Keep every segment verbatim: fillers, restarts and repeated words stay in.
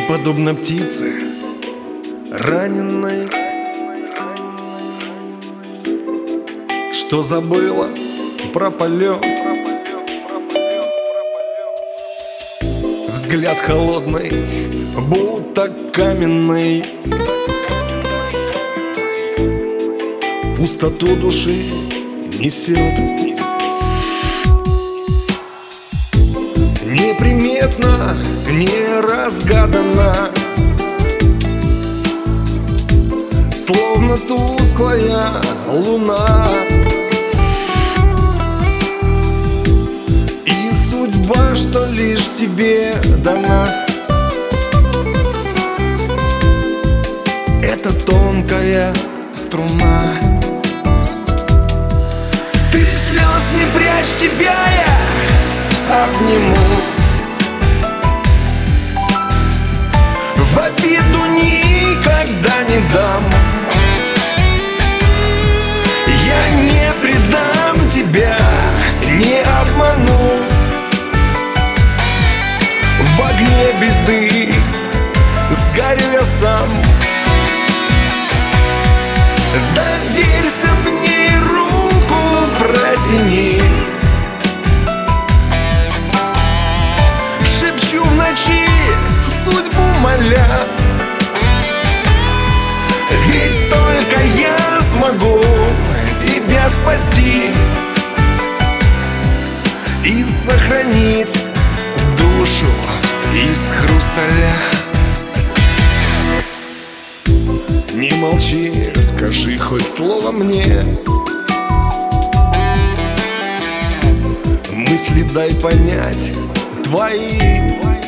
подобно птице раненой, что забыла про полет. Взгляд холодный, будто каменный, пустоту души несет. Неприметно, неразгаданно, словно тусклая луна. И судьба, что лишь тебе дана, это тонкая струна. Ты слез не прячь, тебя я обниму, в обиду никогда не дам. Я не предам тебя, не обману, в огне беды сгорю я сам. Доверься мне, руку протяни, шепчу в ночи, судьбу моля. Ведь только я смогу тебя спасти и сохранить душу из хрусталя. Не молчи, скажи хоть слово мне, мысли дай понять твои.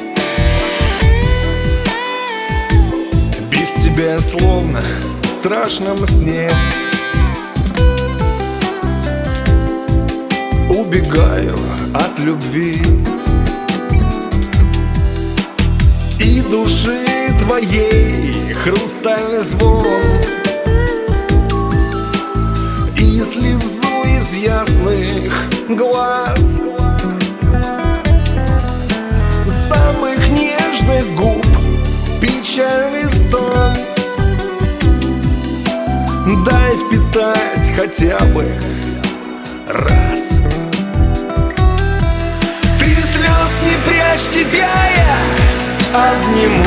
Без тебя словно в страшном сне убегаю от любви и души твоей хрустальный звон, и слезу из ясных глаз, самых нежных губ печальный стон. Дай впитать хотя бы раз. Ты слез не прячь, тебя я обниму,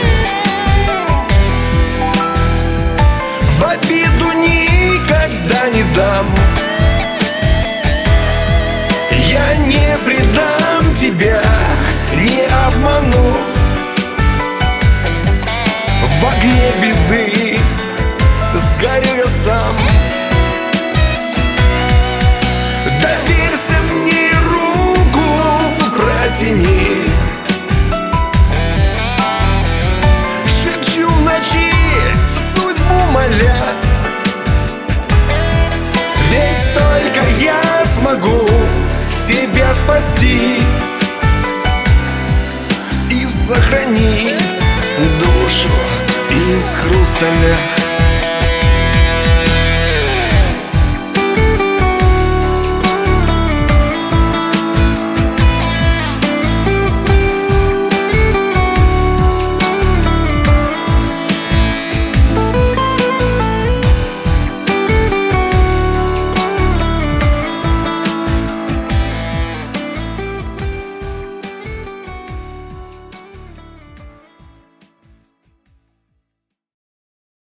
в обиду никогда не дам. Я не предам тебя, не обману, в огне беды сгорю я сам. Доверься мне, руку протяни, шепчу в ночи, судьбу моля. Ведь только я смогу тебя спасти и сохранить душу из хрусталя.